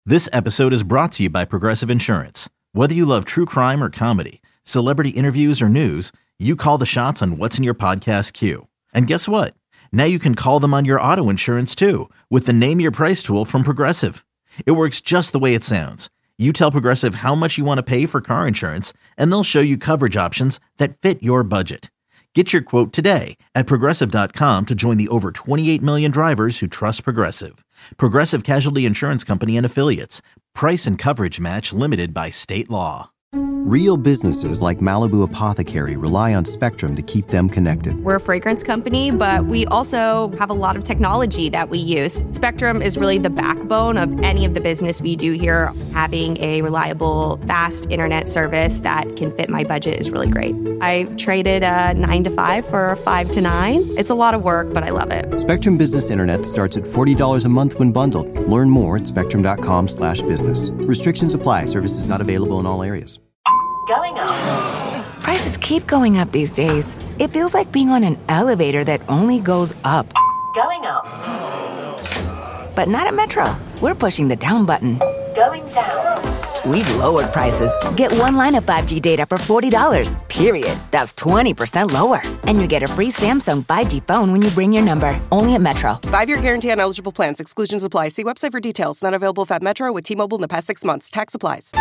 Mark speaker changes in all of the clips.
Speaker 1: This episode is brought to you by Progressive Insurance. Whether you love true crime or comedy, celebrity interviews or news, you call the shots on what's in your podcast queue. And guess what? Now you can call them on your auto insurance too with the Name Your Price tool from Progressive. It works just the way it sounds. You tell Progressive how much you want to pay for car insurance, and they'll show you coverage options that fit your budget. Get your quote today at Progressive.com to join the over 28 million drivers who trust Progressive. Progressive Casualty Insurance Company and Affiliates. Price and coverage match limited by state law.
Speaker 2: Real businesses like Malibu Apothecary rely on Spectrum to keep them connected.
Speaker 3: We're a fragrance company, but we also have a lot of technology that we use. Spectrum is really the backbone of any of the business we do here. Having a reliable, fast internet service that can fit my budget is really great. I traded a 9 to 5 for a 5 to 9. It's a lot of work, but I love it.
Speaker 2: Spectrum Business Internet starts at $40 a month when bundled. Learn more at spectrum.com/business. Restrictions apply. Services not available in all areas.
Speaker 4: Going up.
Speaker 5: Prices keep going up these days. It feels like being on an elevator that only goes up.
Speaker 4: Going up.
Speaker 5: But not at Metro. We're pushing the down button.
Speaker 4: Going down.
Speaker 5: We've lowered prices. Get one line of 5G data for $40, period. That's 20% lower. And you get a free Samsung 5G phone when you bring your number. Only at Metro.
Speaker 6: 5-year guarantee on eligible plans. Exclusions apply. See website for details. Not available at Metro with T-Mobile in the past 6 months. Tax applies.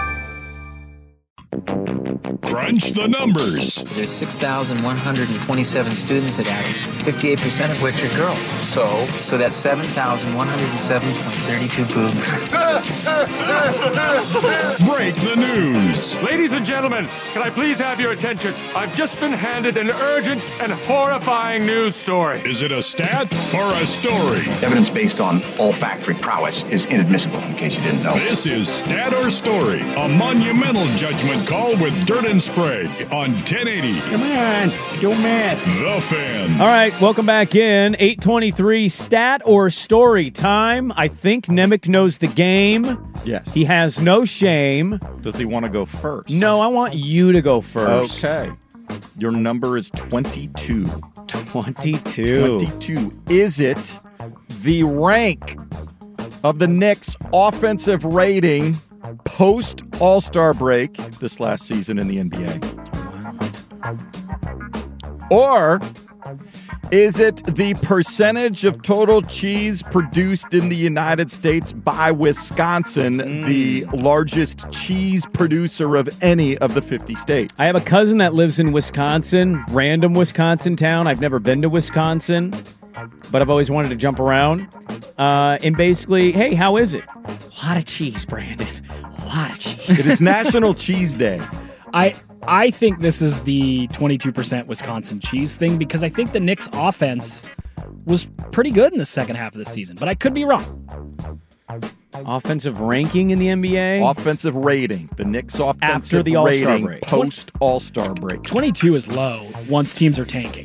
Speaker 7: Crunch the numbers.
Speaker 8: There's 6,127 students at Adams, 58% of which are girls. So that's 7,107.32 boobs.
Speaker 7: Break the news.
Speaker 9: Ladies and gentlemen, can I please have your attention? I've just been handed an urgent and horrifying news story.
Speaker 7: Is it a stat or a story?
Speaker 10: Evidence based on olfactory prowess is inadmissible, in case you didn't know.
Speaker 7: This is Stat or Story, a monumental judgment call with Dirt and Sprague on 1080.
Speaker 11: Come on, don't mess.
Speaker 7: The Fan.
Speaker 12: All right, welcome back in. 8:23 Stat or Story time. I think Nemec knows the game.
Speaker 13: Yes.
Speaker 12: He has no shame.
Speaker 13: Does he want to go first?
Speaker 12: No, I want you to go first.
Speaker 13: Okay. Your number is 22.
Speaker 12: 22.
Speaker 13: 22. Is it the rank of the Knicks' offensive rating post All-Star break this last season in the NBA? Or is it the percentage of total cheese produced in the United States by Wisconsin, the largest cheese producer of any of the 50 states?
Speaker 12: I have a cousin that lives in Wisconsin, random Wisconsin town. I've never been to Wisconsin, but I've always wanted to jump around. And basically, hey, how is it? A lot of cheese, Brandon. A lot of cheese.
Speaker 13: It is National Cheese Day.
Speaker 11: I think this is the 22% Wisconsin cheese thing because I think the Knicks offense was pretty good in the second half of the season, but I could be wrong.
Speaker 12: Offensive ranking in the NBA?
Speaker 13: Offensive rating. The Knicks offensive
Speaker 12: after the All-Star
Speaker 13: rating
Speaker 12: break.
Speaker 13: Post All-Star break.
Speaker 11: 22 is low once teams are tanking.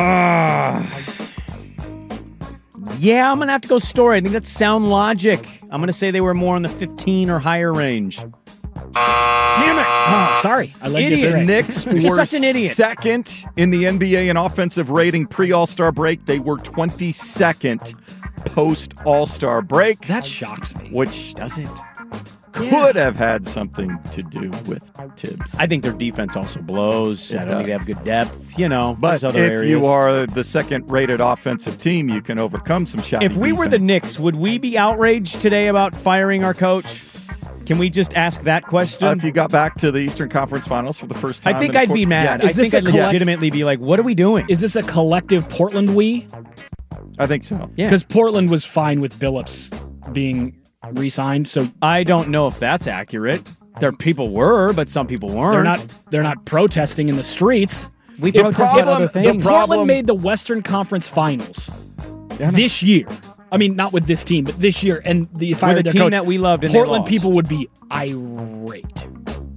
Speaker 12: Yeah, I'm going to have to go Story. I think that's sound logic. I'm going to say they were more in the 15 or higher range.
Speaker 11: Damn it! Oh, sorry. I let you
Speaker 13: The
Speaker 11: straight.
Speaker 13: Knicks were
Speaker 12: such an idiot.
Speaker 13: second in the NBA in offensive rating pre-All-Star break. They were 22nd post-All-Star break.
Speaker 11: That shocks me.
Speaker 13: Which could have had something to do with Tibbs.
Speaker 12: I think their defense also blows. I don't think they have good depth. You know,
Speaker 13: But
Speaker 12: there's other
Speaker 13: if
Speaker 12: areas.
Speaker 13: you are the second-rated offensive team, you can overcome some shoddy
Speaker 12: If we were the Knicks, would we be outraged today about firing our coach? Can we just ask that question?
Speaker 13: If you got back to the Eastern Conference Finals for the first time.
Speaker 12: I think I'd be mad.
Speaker 13: Yes.
Speaker 12: I think I'd legitimately be like, what are we doing?
Speaker 11: Is this a collective Portland we?
Speaker 13: I think so.
Speaker 12: Yeah.
Speaker 11: Because Portland was fine with Billups being re-signed, so
Speaker 12: I don't know if that's accurate. There people were, but some people weren't.
Speaker 11: they're not protesting in the streets.
Speaker 12: We protested other things.
Speaker 11: If Portland made the Western Conference Finals this year, I mean, not with this team, but this year, and the fired
Speaker 12: with a
Speaker 11: their
Speaker 12: team
Speaker 11: coach,
Speaker 12: that we loved, and they
Speaker 11: Portland
Speaker 12: lost.
Speaker 11: people would be irate.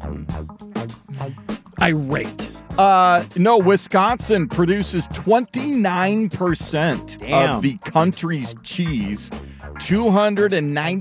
Speaker 11: Irate.
Speaker 13: No, Wisconsin produces 29% of the country's cheese,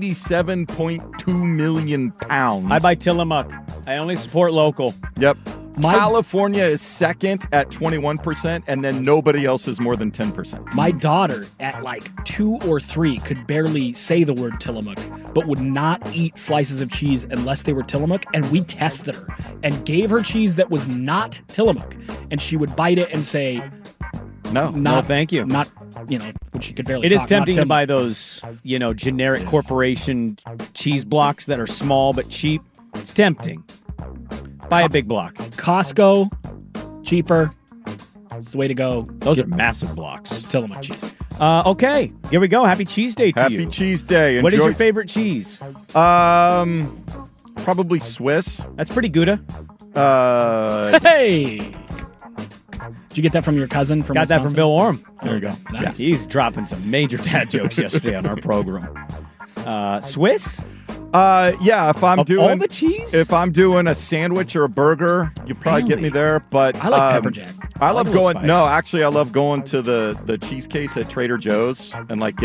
Speaker 13: 297.2 million pounds.
Speaker 12: I buy Tillamook. I only support local.
Speaker 13: Yep. California is second at 21%, and then nobody else is more than 10%.
Speaker 11: My daughter at like 2 or 3 could barely say the word Tillamook, but would not eat slices of cheese unless they were Tillamook, and we tested her and gave her cheese that was not Tillamook, and she would bite it and say,
Speaker 12: no, thank you.
Speaker 11: Not, when she could barely
Speaker 12: It
Speaker 11: talk,
Speaker 12: is tempting
Speaker 11: not
Speaker 12: to buy those, generic corporation cheese blocks that are small but cheap. It's tempting. Buy a big block.
Speaker 11: Costco, cheaper. It's the way to go.
Speaker 12: Those are massive blocks.
Speaker 11: Tillamook cheese.
Speaker 12: Okay, here we go. Happy Cheese Day to you.
Speaker 13: Happy Cheese Day.
Speaker 12: What is your favorite cheese?
Speaker 13: Probably Swiss.
Speaker 12: That's pretty Gouda.
Speaker 11: Hey! Did you get that from your cousin from
Speaker 12: Got
Speaker 11: Wisconsin?
Speaker 12: that from Bill Orm.
Speaker 11: There you go. Nice.
Speaker 12: Yeah, he's dropping some major dad jokes yesterday on our program. Swiss?
Speaker 13: Yeah, if I'm doing
Speaker 12: all the cheese?
Speaker 13: If I'm doing a sandwich or a burger, you probably get me there. But
Speaker 11: I like pepper jack.
Speaker 13: I love going. No, actually, I love going to the cheese case at Trader Joe's and like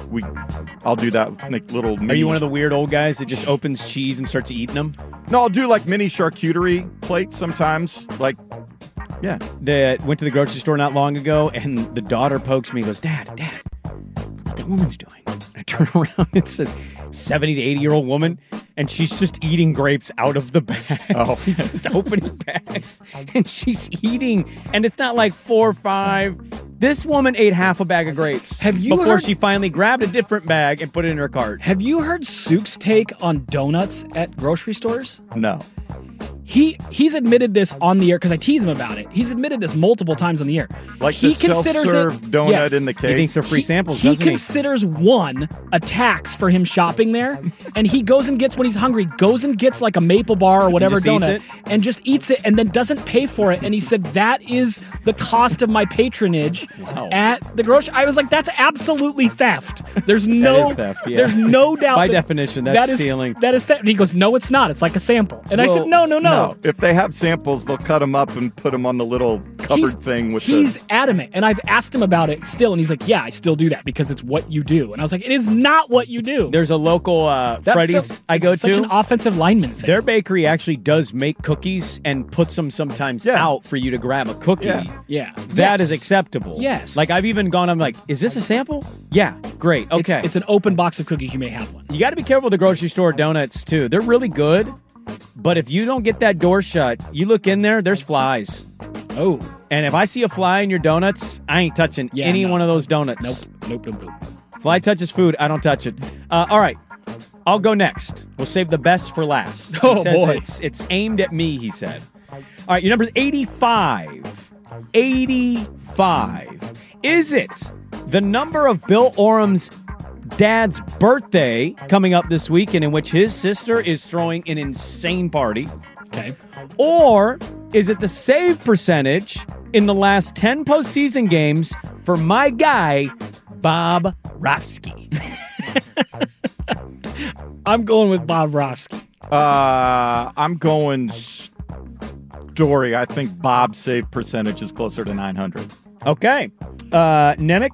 Speaker 13: I'll do that like little.
Speaker 12: Are you one of the weird old guys that just opens cheese and starts eating them?
Speaker 13: No, I'll do like mini charcuterie plates sometimes. Like, yeah.
Speaker 12: Went to the grocery store not long ago, and the daughter pokes me and goes, Dad, look what that woman's doing. I turn around, it's a 70 to 80-year-old woman, and she's just eating grapes out of the bags.
Speaker 13: Oh.
Speaker 12: She's just opening bags, and she's eating, and it's not like 4 or 5. This woman ate half a bag of grapes before she finally grabbed a different bag and put it in her cart.
Speaker 11: Have you heard Sook's take on donuts at grocery stores?
Speaker 13: No.
Speaker 11: He's admitted this on the air because I tease him about it. He's admitted this multiple times on the air.
Speaker 13: Like the self-serve donut in the case.
Speaker 12: He thinks they're free samples,
Speaker 11: he
Speaker 12: doesn't he?
Speaker 11: considers one a tax for him shopping there, and he goes and gets, when he's hungry, goes and gets like a maple bar or whatever donut and just eats it and then doesn't pay for it. And he said that is the cost of my patronage at the grocery. I was like, that's absolutely theft. There's no
Speaker 12: That is theft, yeah.
Speaker 11: There's no doubt.
Speaker 12: By definition, that's stealing.
Speaker 11: That is theft. And he goes, no, it's not. It's like a sample. And I said, no.
Speaker 13: If they have samples, they'll cut them up and put them on the little covered thing with
Speaker 11: He's adamant, and I've asked him about it still, and he's like, yeah, I still do that because it's what you do. And I was like, it is not what you do.
Speaker 12: There's a local Freddy's I go to.
Speaker 11: Such an offensive lineman thing.
Speaker 12: Their bakery actually does make cookies and puts them sometimes out for you to grab a cookie.
Speaker 11: Yeah.
Speaker 12: That is acceptable.
Speaker 11: Yes.
Speaker 12: Like I've even gone, I'm like, is this a sample? Yeah, great. Okay.
Speaker 11: It's an open box of cookies. You may have one.
Speaker 12: You got to be careful with the grocery store donuts, too. They're really good, but if you don't get that door shut, you look in there, there's flies.
Speaker 11: Oh.
Speaker 12: And if I see a fly in your donuts, I ain't touching any one of those donuts.
Speaker 11: Nope.
Speaker 12: Fly touches food, I don't touch it. All right. I'll go next. We'll save the best for last. He says
Speaker 11: boy.
Speaker 12: It's aimed at me, he said. All right, your number's 85. 85. Is it the number of Bill Orum's dad's birthday coming up this weekend in which his sister is throwing an insane party?
Speaker 11: Okay.
Speaker 12: Or is it the save percentage in the last 10 postseason games for my guy, Bob Rofsky?
Speaker 11: I'm going with Bob Rofsky.
Speaker 13: I'm going Story. I think Bob's save percentage is closer to 900.
Speaker 12: Okay. Nemec?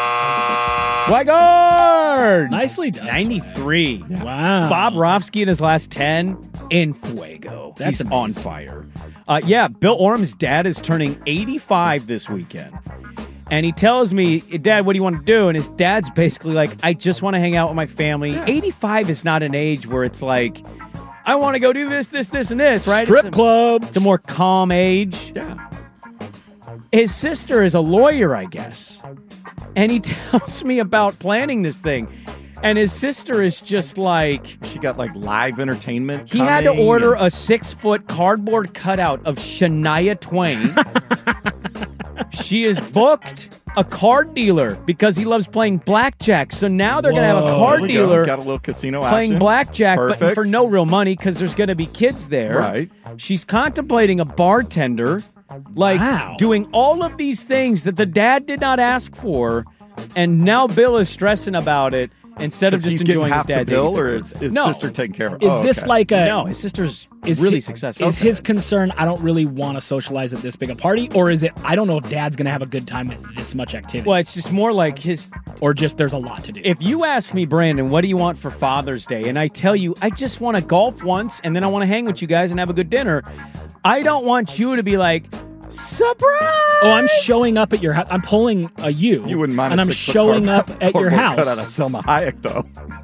Speaker 12: Swigard!
Speaker 11: Nicely done.
Speaker 12: 93.
Speaker 11: Wow.
Speaker 12: Bob Rofsky in his last 10 in fuego.
Speaker 11: That's
Speaker 12: He's on fire. Bill Orum's dad is turning 85 this weekend. And he tells me, Dad, what do you want to do? And his dad's basically like, I just want to hang out with my family. Yeah. 85 is not an age where it's like, I want to go do this, and this, right?
Speaker 11: Strip club.
Speaker 12: It's a more calm age.
Speaker 13: Yeah.
Speaker 12: His sister is a lawyer, I guess. And he tells me about planning this thing. And his sister is just like...
Speaker 13: She got like live entertainment.
Speaker 12: He had to order a 6-foot cardboard cutout of Shania Twain. She is booked a card dealer because he loves playing blackjack. So now they're going to have a card dealer
Speaker 13: got a little casino
Speaker 12: playing
Speaker 13: action.
Speaker 12: blackjack,
Speaker 13: Perfect.
Speaker 12: but for no real money because there's going to be kids there.
Speaker 13: Right.
Speaker 12: She's contemplating a bartender, doing all of these things that the dad did not ask for, and now Bill is stressing about it. Instead of just enjoying his dad's
Speaker 13: bill, or is his sister taking care of it?
Speaker 11: Is this like a...
Speaker 12: No, his sister's really successful.
Speaker 11: Is his concern, I don't really want to socialize at this big a party? Or is it, I don't know if dad's going to have a good time with this much activity?
Speaker 12: Well, it's just more like his...
Speaker 11: Or just there's a lot to do.
Speaker 12: If you ask me, Brandon, what do you want for Father's Day? And I tell you, I just want to golf once, and then I want to hang with you guys and have a good dinner. I don't want you to be like, surprise!
Speaker 11: Oh, I'm showing up at your house. I'm pulling a you.
Speaker 13: You wouldn't mind
Speaker 11: and
Speaker 13: a
Speaker 11: I'm
Speaker 13: 6-foot
Speaker 11: showing up at your house.
Speaker 13: Cut out of Selma Hayek, though.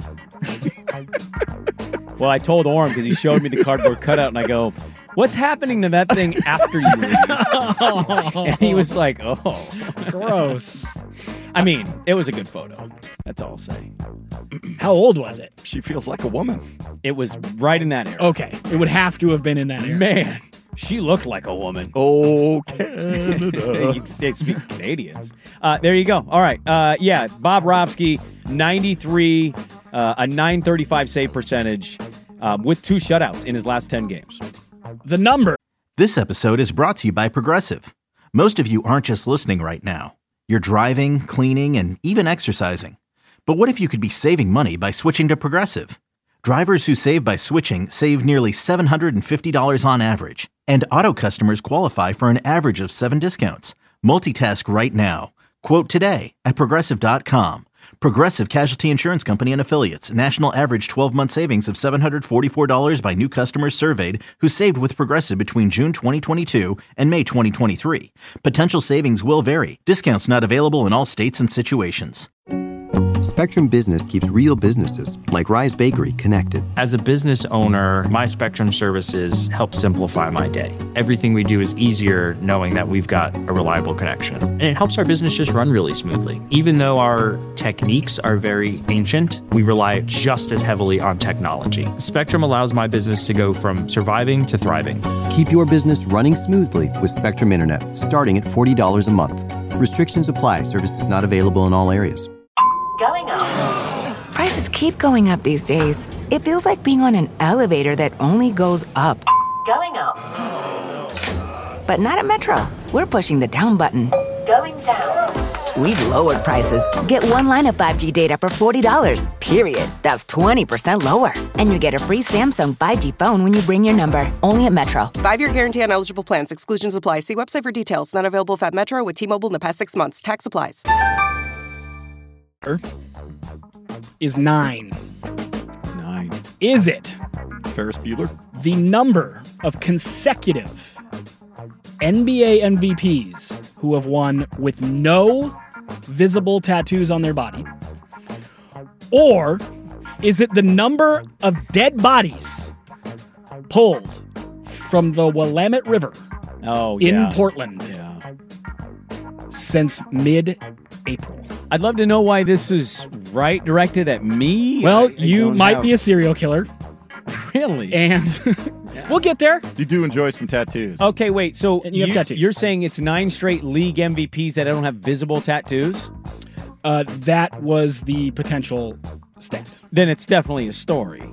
Speaker 12: Well, I told Orm because he showed me the cardboard cutout, and I go, what's happening to that thing after you leave? And he was like, oh.
Speaker 11: Gross.
Speaker 12: I mean, it was a good photo. That's all I'll say.
Speaker 11: How old was it?
Speaker 13: She feels like a woman.
Speaker 12: It was right in that area.
Speaker 11: Okay. It would have to have been in that area.
Speaker 12: Man, she looked like a woman.
Speaker 13: Oh, Canada.
Speaker 12: They speak Canadians. There you go. All right. Yeah, Bob Ropsky, 93, a 935 save percentage with 2 shutouts in his last 10 games.
Speaker 11: The number.
Speaker 1: This episode is brought to you by Progressive. Most of you aren't just listening right now. You're driving, cleaning, and even exercising. But what if you could be saving money by switching to Progressive? Drivers who save by switching save nearly $750 on average. And auto customers qualify for an average of 7 discounts. Multitask right now. Quote today at Progressive.com. Progressive Casualty Insurance Company and Affiliates. National average 12-month savings of $744 by new customers surveyed who saved with Progressive between June 2022 and May 2023. Potential savings will vary. Discounts not available in all states and situations.
Speaker 2: Spectrum Business keeps real businesses, like Rise Bakery, connected.
Speaker 14: As a business owner, my Spectrum services help simplify my day. Everything we do is easier knowing that we've got a reliable connection. And it helps our business just run really smoothly. Even though our techniques are very ancient, we rely just as heavily on technology. Spectrum allows my business to go from surviving to thriving.
Speaker 2: Keep your business running smoothly with Spectrum Internet, starting at $40 a month. Restrictions apply. Services not available in all areas.
Speaker 4: Going up.
Speaker 5: Prices keep going up these days. It feels like being on an elevator that only goes up.
Speaker 4: Going up.
Speaker 5: But not at Metro. We're pushing the down button.
Speaker 4: Going down.
Speaker 5: We've lowered prices. Get one line of 5G data for $40, period. That's 20% lower. And you get a free Samsung 5G phone when you bring your number. Only at Metro.
Speaker 6: 5-year guarantee on eligible plans. Exclusions apply. See website for details. Not available at Metro with T-Mobile in the past 6 months. Tax applies.
Speaker 11: Is 9.
Speaker 13: 9.
Speaker 11: Is it
Speaker 13: Ferris Bueller?
Speaker 11: the number of consecutive NBA MVPs who have won with no visible tattoos on their body? Or is it the number of dead bodies pulled from the Willamette River in Portland since mid-April?
Speaker 12: I'd love to know why this is directed at me.
Speaker 11: Well, you might be a serial killer.
Speaker 12: Really?
Speaker 11: And we'll get there.
Speaker 13: You do enjoy some tattoos.
Speaker 12: Okay, wait. So
Speaker 11: and you have tattoos.
Speaker 12: You're saying it's 9 straight league MVPs that don't have visible tattoos?
Speaker 11: That was the potential stat.
Speaker 12: Then it's definitely a story.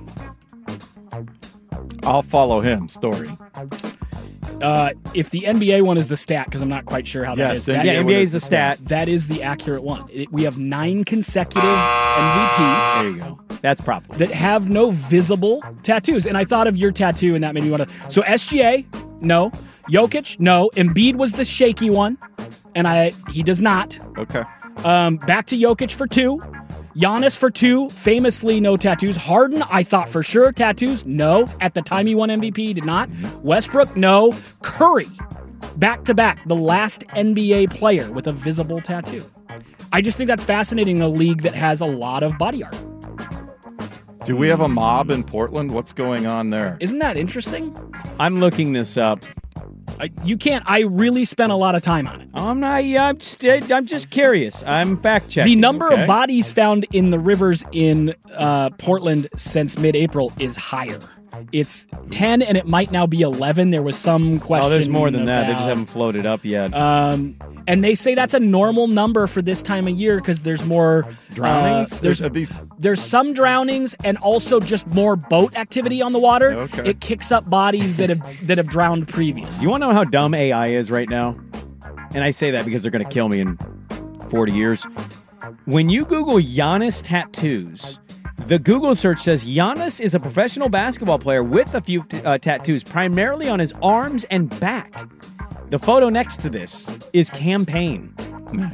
Speaker 13: I'll follow him. Story.
Speaker 11: If the NBA one is the stat, because I'm not quite sure how that is.
Speaker 12: NBA is the stat.
Speaker 11: That is the accurate one. We have 9 consecutive MVPs.
Speaker 12: There you go. That's proper.
Speaker 11: That have no visible tattoos. And I thought of your tattoo, and that made me want to. So SGA, no. Jokic, no. Embiid was the shaky one, and he does not.
Speaker 13: Okay.
Speaker 11: Back to Jokic for 2. Giannis for 2, famously no tattoos. Harden, I thought for sure tattoos. No. At the time he won MVP, did not. Westbrook, no. Curry, back-to-back, the last NBA player with a visible tattoo. I just think that's fascinating in a league that has a lot of body art.
Speaker 13: Do we have a mob in Portland? What's going on there?
Speaker 11: Isn't that interesting?
Speaker 12: I'm looking this up.
Speaker 11: You can't. I really spent a lot of time on it.
Speaker 12: I'm not. I'm just curious. I'm fact checking.
Speaker 11: The number of bodies found in the rivers in Portland since mid-April is higher. It's 10, and it might now be 11. There was some question.
Speaker 12: Oh, there's more than that. They just haven't floated up yet.
Speaker 11: And they say that's a normal number for this time of year because there's more
Speaker 13: drownings.
Speaker 11: There's some drownings and also just more boat activity on the water.
Speaker 13: Okay.
Speaker 11: It kicks up bodies that have drowned previously.
Speaker 12: Do you want to know how dumb AI is right now? And I say that because they're going to kill me in 40 years. When you Google Giannis tattoos, the Google search says Giannis is a professional basketball player with a few tattoos, primarily on his arms and back. The photo next to this is campaign.
Speaker 13: Nice.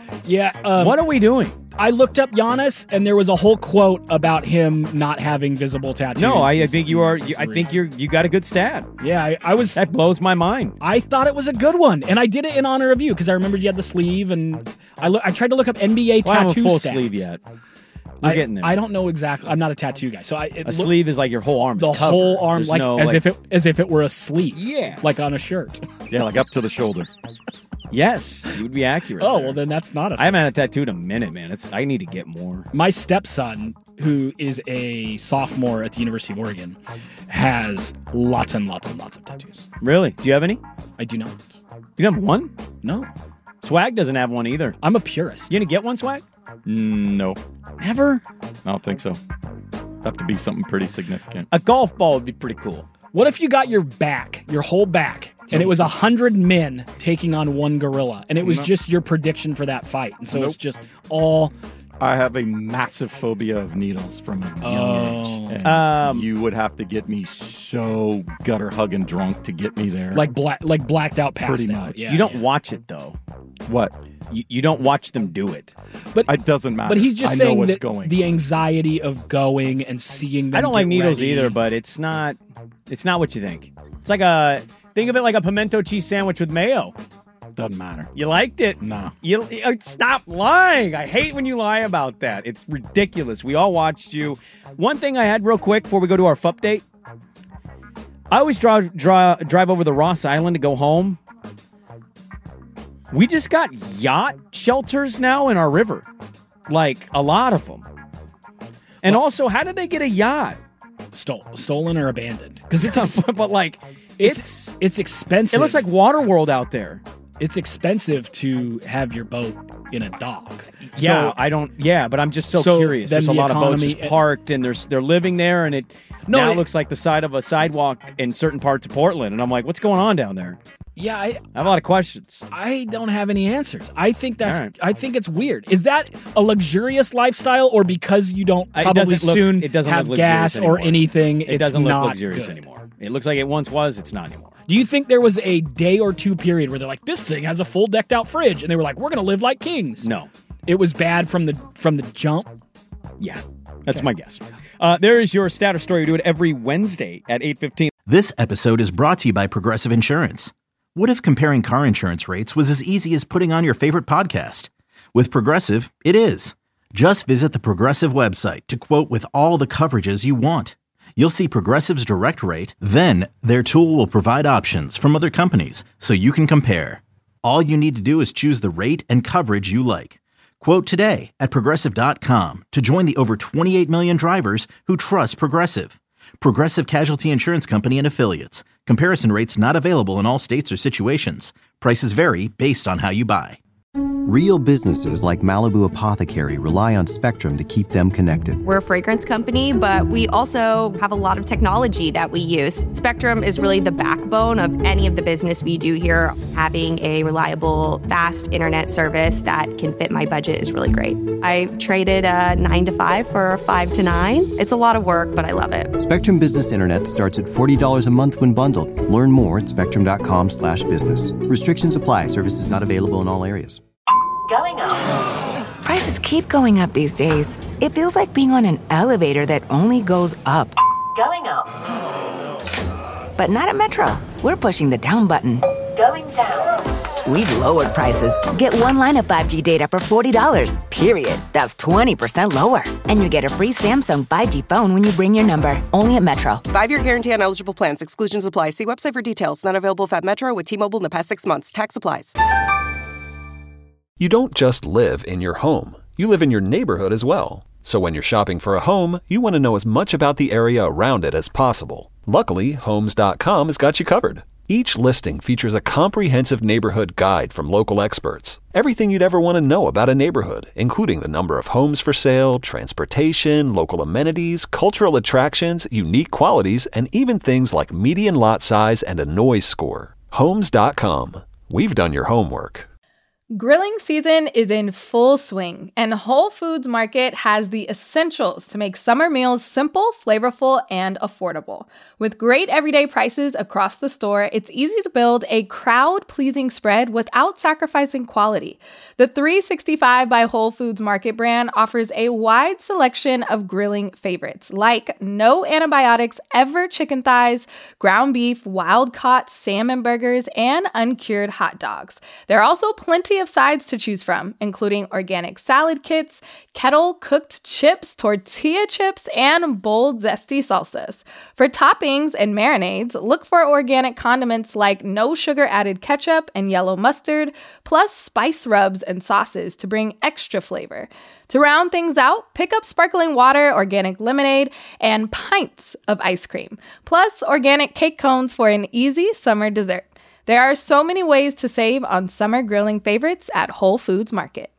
Speaker 11: Yeah.
Speaker 12: What are we doing?
Speaker 11: I looked up Giannis, and there was a whole quote about him not having visible tattoos.
Speaker 12: No, I think you are. I think you got a good stat.
Speaker 11: Yeah, I was.
Speaker 12: That blows my mind.
Speaker 11: I thought it was a good one, and I did it in honor of you because I remembered you had the sleeve, and I tried to look up NBA tattoo
Speaker 12: I don't have a full
Speaker 11: stats.
Speaker 12: sleeve yet. We're getting there.
Speaker 11: I don't know exactly. I'm not a tattoo guy, so
Speaker 12: sleeve is like your whole arm.
Speaker 11: The whole arm,
Speaker 12: There's
Speaker 11: like
Speaker 12: no,
Speaker 11: as if it were a sleeve.
Speaker 12: Yeah,
Speaker 11: like on a shirt.
Speaker 13: Yeah, like up to the shoulder.
Speaker 12: Yes, you would be accurate.
Speaker 11: Oh, well, then that's not a sleeve.
Speaker 12: I haven't had a tattoo in a minute, man. I need to get more.
Speaker 11: My stepson, who is a sophomore at the University of Oregon, has lots and lots and lots of tattoos.
Speaker 12: Really? Do you have any?
Speaker 11: I do not.
Speaker 12: You don't have one?
Speaker 11: No.
Speaker 12: Swag doesn't have one either.
Speaker 11: I'm a purist.
Speaker 12: You gonna get one, Swag?
Speaker 13: No.
Speaker 12: Never?
Speaker 13: I don't think so. Have to be something pretty significant.
Speaker 12: A golf ball would be pretty cool.
Speaker 11: What if you got your whole back, and it was 100 men taking on one gorilla, and it was just your prediction for that fight, and so it's just all...
Speaker 13: I have a massive phobia of needles from a young age. And you would have to get me so gutter-hugging drunk to get me there.
Speaker 11: Like blacked out, passed
Speaker 13: Pretty
Speaker 11: out.
Speaker 13: much.
Speaker 11: Yeah,
Speaker 12: you don't watch it, though.
Speaker 13: What?
Speaker 12: You don't watch them do it.
Speaker 11: But
Speaker 13: it doesn't matter.
Speaker 11: But he's just
Speaker 13: I
Speaker 11: saying
Speaker 13: know what's
Speaker 11: that
Speaker 13: going
Speaker 11: the anxiety of going and seeing them
Speaker 12: I don't like
Speaker 11: get
Speaker 12: needles
Speaker 11: ready.
Speaker 12: either, but it's not what you think. It's like think of it like a pimento cheese sandwich with mayo.
Speaker 13: Doesn't matter.
Speaker 12: You liked it?
Speaker 13: No.
Speaker 12: You stop lying. I hate when you lie about that. It's ridiculous. We all watched you. One thing I had real quick before we go to our FUP date. I always drive over the Ross Island to go home. We just got yacht shelters now in our river. Like, a lot of them. And also, how did they get a yacht?
Speaker 11: Stolen or abandoned? Because it's
Speaker 12: but like
Speaker 11: it's expensive.
Speaker 12: It looks like Waterworld out there.
Speaker 11: It's expensive to have your boat in a dock.
Speaker 12: Yeah, but I'm just so curious. There's a lot of boats just parked, and they're living there, and it looks like the side of a sidewalk in certain parts of Portland. And I'm like, what's going on down there?
Speaker 11: Yeah, I
Speaker 12: have a lot of questions.
Speaker 11: I don't have any answers. I think I think it's weird. Is that a luxurious lifestyle, or because you don't probably soon have gas or anything?
Speaker 12: It doesn't look luxurious anymore. It looks like it once was. It's not anymore.
Speaker 11: Do you think there was a day or two period where they're like, this thing has a full decked out fridge, and they were like, we're going to live like kings?
Speaker 12: No,
Speaker 11: it was bad from the jump.
Speaker 12: Yeah, that's my guess. There is your stat or story. We do it every Wednesday at 8:15.
Speaker 1: This episode is brought to you by Progressive Insurance. What if comparing car insurance rates was as easy as putting on your favorite podcast? With Progressive, it is. Just visit the Progressive website to quote with all the coverages you want. You'll see Progressive's direct rate, then their tool will provide options from other companies so you can compare. All you need to do is choose the rate and coverage you like. Quote today at Progressive.com to join the over 28 million drivers who trust Progressive. Progressive Casualty Insurance Company and Affiliates. Comparison rates not available in all states or situations. Prices vary based on how you buy.
Speaker 2: Real businesses like Malibu Apothecary rely on Spectrum to keep them connected.
Speaker 3: We're a fragrance company, but we also have a lot of technology that we use. Spectrum is really the backbone of any of the business we do here. Having a reliable, fast internet service that can fit my budget is really great. I traded a 9 to 5 for a 5 to 9. It's a lot of work, but I love it.
Speaker 2: Spectrum Business Internet starts at $40 a month when bundled. Learn more at spectrum.com/business. Restrictions apply. Services not available in all areas.
Speaker 4: Going up.
Speaker 5: Prices keep going up these days. It feels like being on an elevator that only goes up.
Speaker 4: Going up.
Speaker 5: But not at Metro. We're pushing the down button.
Speaker 4: Going down.
Speaker 5: We've lowered prices. Get one line of 5G data for $40, period. That's 20% lower. And you get a free Samsung 5G phone when you bring your number. Only at Metro.
Speaker 6: 5-year guarantee on eligible plans. Exclusions apply. See website for details. Not available if at Metro with T-Mobile in the past 6 months. Tax applies.
Speaker 15: You don't just live in your home. You live in your neighborhood as well. So when you're shopping for a home, you want to know as much about the area around it as possible. Luckily, Homes.com has got you covered. Each listing features a comprehensive neighborhood guide from local experts. Everything you'd ever want to know about a neighborhood, including the number of homes for sale, transportation, local amenities, cultural attractions, unique qualities, and even things like median lot size and a noise score. Homes.com. We've done your homework.
Speaker 16: Grilling season is in full swing, and Whole Foods Market has the essentials to make summer meals simple, flavorful, and affordable. With great everyday prices across the store, it's easy to build a crowd-pleasing spread without sacrificing quality. The 365 by Whole Foods Market brand offers a wide selection of grilling favorites, like no antibiotics ever chicken thighs, ground beef, wild-caught salmon burgers, and uncured hot dogs. There are also plenty of sides to choose from, including organic salad kits, kettle-cooked chips, tortilla chips, and bold, zesty salsas. For toppings and marinades, look for organic condiments like no sugar-added ketchup and yellow mustard, plus spice rubs and sauces to bring extra flavor. To round things out, pick up sparkling water, organic lemonade, and pints of ice cream, plus organic cake cones for an easy summer dessert. There are so many ways to save on summer grilling favorites at Whole Foods Market.